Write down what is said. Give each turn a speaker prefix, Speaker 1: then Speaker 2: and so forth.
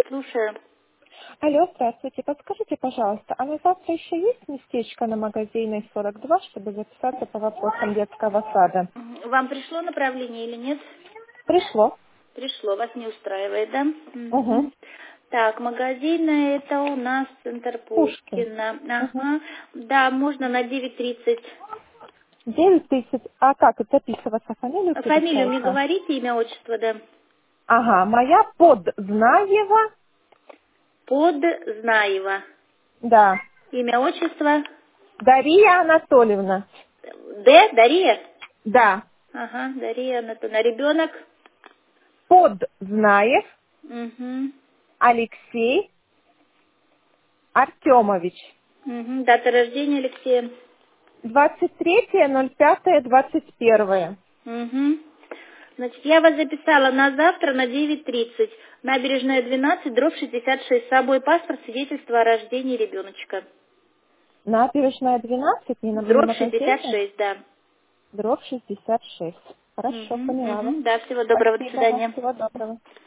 Speaker 1: Слушаю.
Speaker 2: Алло, здравствуйте. Подскажите, пожалуйста, а на завтра еще есть местечко на Магазинной 42, чтобы записаться по вопросам детского сада?
Speaker 1: Вам пришло направление или нет?
Speaker 2: Пришло.
Speaker 1: Пришло. Вас не устраивает, да?
Speaker 2: Угу.
Speaker 1: Так, магазинная это у нас центр
Speaker 2: Пушкин.
Speaker 1: Пушкина.
Speaker 2: Угу.
Speaker 1: Ага. Да, можно на 9:30.
Speaker 2: 9000. А как это записываться? Фамилию
Speaker 1: Фамилию мне
Speaker 2: перечайка?
Speaker 1: говорите, имя, отчество, да?
Speaker 2: Ага, моя Подзнаева.
Speaker 1: Подзнаева.
Speaker 2: Да.
Speaker 1: Имя, отчество.
Speaker 2: Дарья Анатольевна.
Speaker 1: Дарья?
Speaker 2: Да.
Speaker 1: Ага, Дарья Анатольевна. Ребенок?
Speaker 2: Подзнаев
Speaker 1: Угу.
Speaker 2: Алексей Артемович.
Speaker 1: Угу. Дата рождения Алексея?
Speaker 2: 23.05.21.
Speaker 1: Угу. Значит, я вас записала на завтра на 9:30. Набережная 12, дробь 66. С собой паспорт, свидетельство о рождении ребеночка.
Speaker 2: Набережная 12, не
Speaker 1: Дробь
Speaker 2: магазине?
Speaker 1: 66, да.
Speaker 2: Дробь 66. Хорошо,
Speaker 1: Угу,
Speaker 2: поняла вас.
Speaker 1: угу. Да, всего доброго, до
Speaker 2: Спасибо вам,
Speaker 1: свидания.
Speaker 2: всего доброго.